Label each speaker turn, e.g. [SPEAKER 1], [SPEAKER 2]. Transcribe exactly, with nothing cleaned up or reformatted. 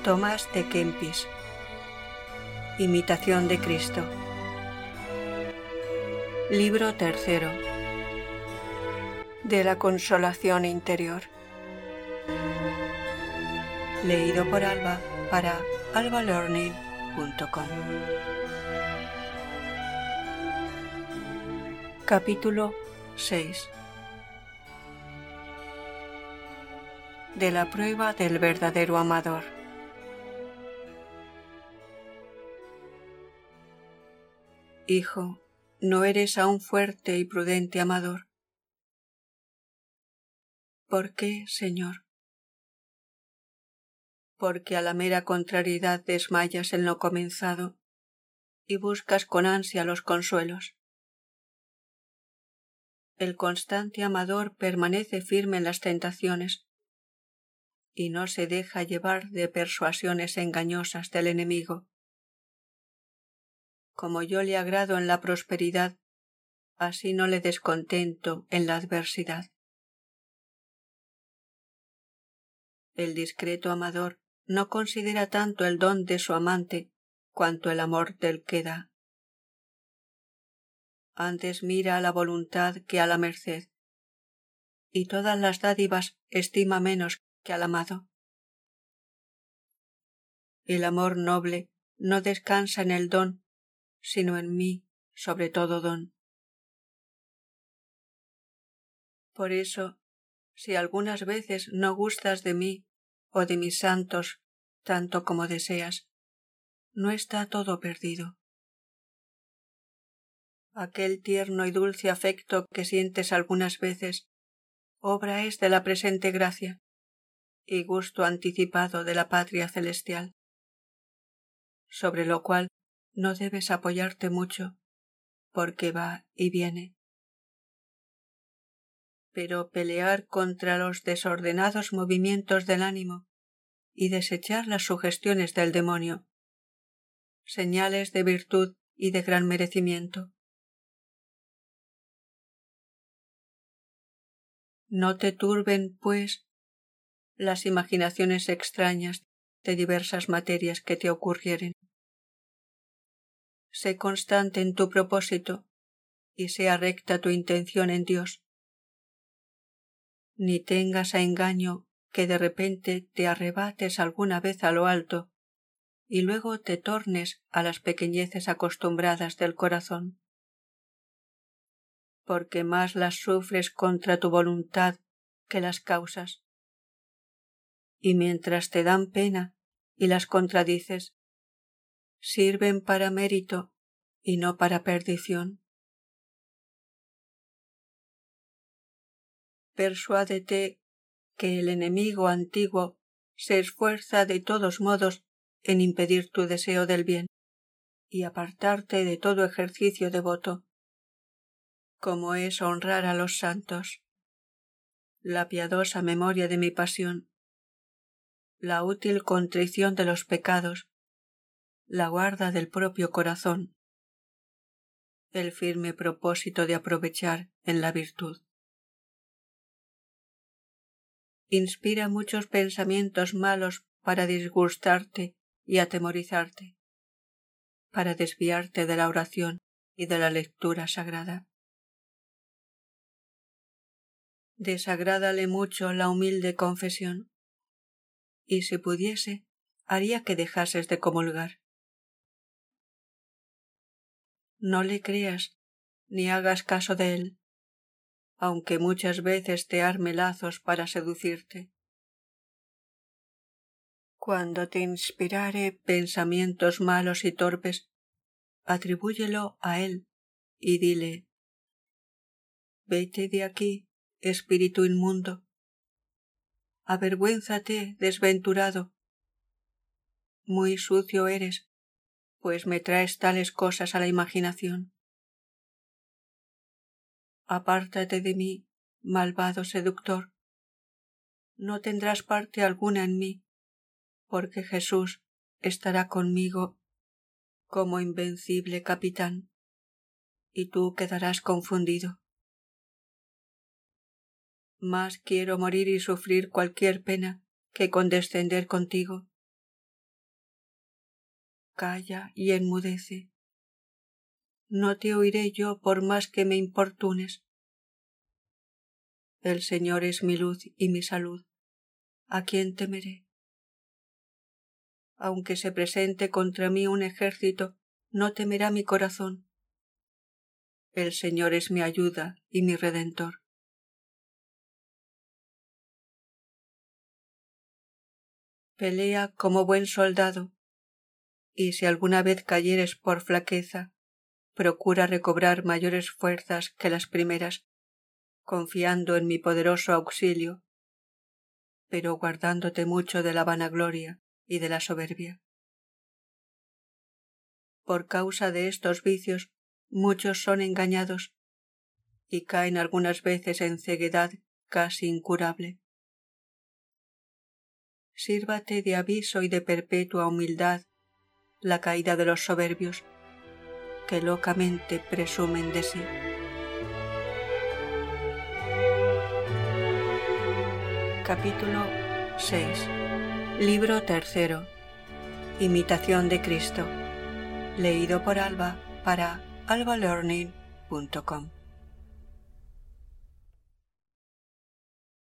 [SPEAKER 1] Tomás de Kempis. Imitación de Cristo. Libro tercero. De la consolación interior. Leído por Alba para alba learning punto com. Capítulo seis. De la prueba del verdadero amador. Hijo, ¿no eres aún fuerte y prudente amador? ¿Por qué, Señor? Porque a la mera contrariedad desmayas en lo comenzado y buscas con ansia los consuelos. El constante amador permanece firme en las tentaciones y no se deja llevar de persuasiones engañosas del enemigo. Como yo le agrado en la prosperidad, así no le descontento en la adversidad. El discreto amador no considera tanto el don de su amante cuanto el amor del que da. Antes mira a la voluntad que a la merced, y todas las dádivas estima menos que al amado. El amor noble no descansa en el don, sino en mí, sobre todo don. Por eso, si algunas veces no gustas de mí o de mis santos tanto como deseas, no está todo perdido. Aquel tierno y dulce afecto que sientes algunas veces, obra es de la presente gracia y gusto anticipado de la patria celestial, sobre lo cual no debes apoyarte mucho, porque va y viene. Pero pelear contra los desordenados movimientos del ánimo y desechar las sugestiones del demonio, señales de virtud y de gran merecimiento. No te turben, pues, las imaginaciones extrañas de diversas materias que te ocurrieren. Sé constante en tu propósito y sea recta tu intención en Dios. Ni tengas a engaño que de repente te arrebates alguna vez a lo alto y luego te tornes a las pequeñeces acostumbradas del corazón. Porque más las sufres contra tu voluntad que las causas. Y mientras te dan pena y las contradices, sirven para mérito y no para perdición. Persuádete que el enemigo antiguo se esfuerza de todos modos en impedir tu deseo del bien y apartarte de todo ejercicio devoto, como es honrar a los santos, la piadosa memoria de mi pasión, la útil contrición de los pecados, la guarda del propio corazón, el firme propósito de aprovechar en la virtud. Inspira muchos pensamientos malos para disgustarte y atemorizarte, para desviarte de la oración y de la lectura sagrada. Desagrádale mucho la humilde confesión, y si pudiese, haría que dejases de comulgar. No le creas, ni hagas caso de él, aunque muchas veces te arme lazos para seducirte. Cuando te inspirare pensamientos malos y torpes, atribúyelo a él y dile: vete de aquí, espíritu inmundo, avergüénzate, desventurado. Muy sucio eres, pues me traes tales cosas a la imaginación. Apártate de mí, malvado seductor. No tendrás parte alguna en mí, porque Jesús estará conmigo como invencible capitán, y tú quedarás confundido. Más quiero morir y sufrir cualquier pena que condescender contigo, calla y enmudece. No te oiré yo por más que me importunes. El Señor es mi luz y mi salud. ¿A quién temeré? Aunque se presente contra mí un ejército, no temerá mi corazón. El Señor es mi ayuda y mi redentor. Pelea como buen soldado, y si alguna vez cayeres por flaqueza, procura recobrar mayores fuerzas que las primeras, confiando en mi poderoso auxilio, pero guardándote mucho de la vanagloria y de la soberbia. Por causa de estos vicios, muchos son engañados y caen algunas veces en ceguedad casi incurable. Sírvate de aviso y de perpetua humildad la caída de los soberbios, que locamente presumen de sí. Capítulo seis. Libro tercero. Imitación de Cristo. Leído por Alba para alba learning punto com.